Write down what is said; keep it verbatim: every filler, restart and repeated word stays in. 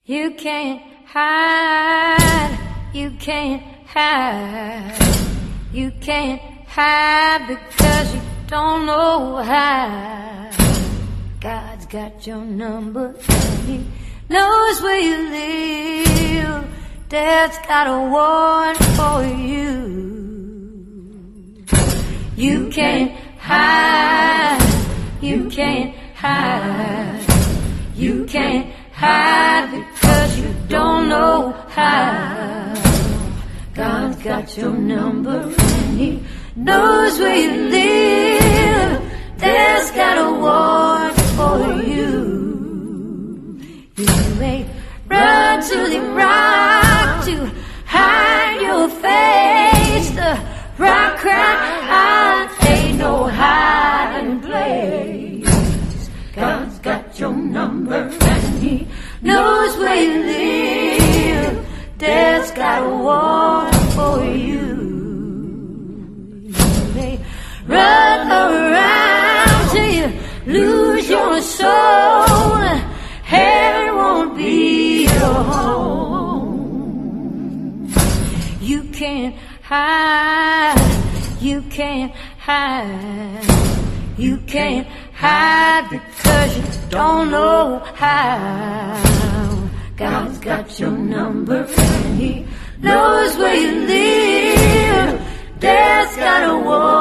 You can't hide, you can't hide, you can't hide because you don't know how. God's got your number and He knows where you live. Dad's got a warrant for you. You can't hide, you can't hide, you can't hide because you don't know how. God's got your number and He knows where you live. Dad's got a warrant for you. You may run to the rock to hide your face. The rock cry, ain't no hiding place. God's got your number and He knows where you live. Dad's got a warrant for you. You may run around till you lose your soul. Heaven won't be your home. You can't hide, you can't hide, you can't hide because you don't know how. God's got your number and He knows where you live. Dad's got a war.